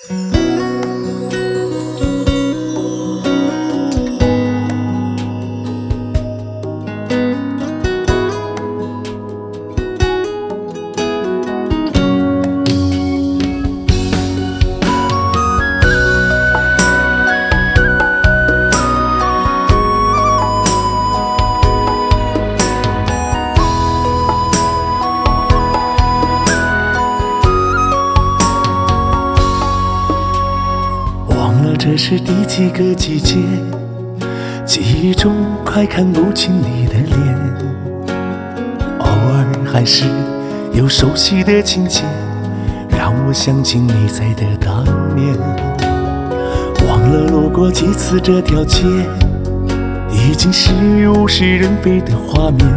这是第几个季节？记忆中快看不清你的脸，偶尔还是有熟悉的情节，让我想起你在的当年。忘了路过几次这条街，已经是物是人非的画面。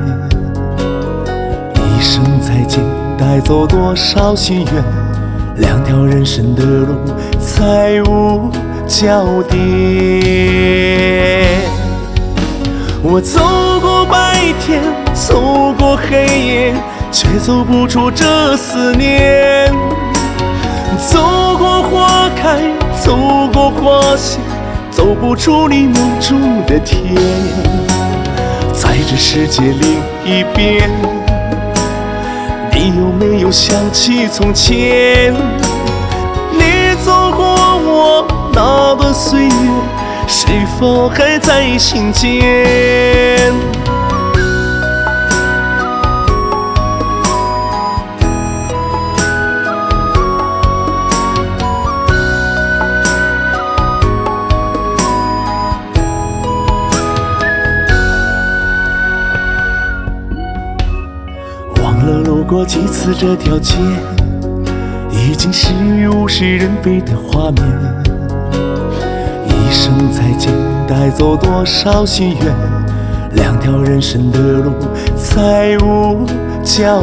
一声再见，带走多少心愿，两条人生的路再无交叠。我走过白天，走过黑夜，却走不出这思念。走过花开，走过花谢，走不出你梦中的天。在这世界另一边，你有没有想起从前？你走过我那段岁月，是否还在心间？忘了路过几次这条街，已经是物是人非的画面。一声再见，带走多少心愿，两条人生的路再无交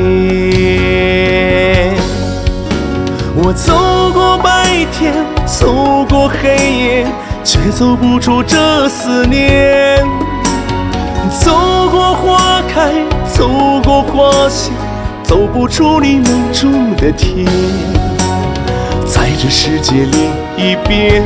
叠。我走过白天，走过黑夜，却走不出这思念。走过花开，走过花谢，走不出你梦中的天。在这世界另一边，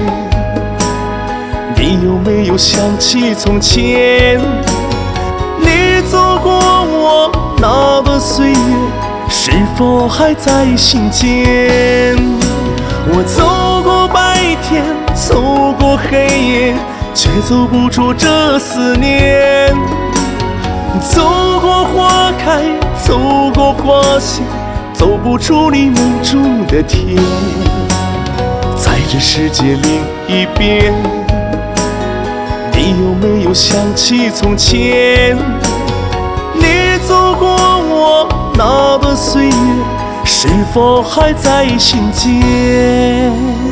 你有没有想起从前？你走过我那段岁月，是否还在心间？我走过白天，走过黑夜，却走不出这思念。走过花开，走过花谢，走不出你梦中的天。在这世界另一边，你有没有想起从前？你走过我那段岁月，是否还在心间？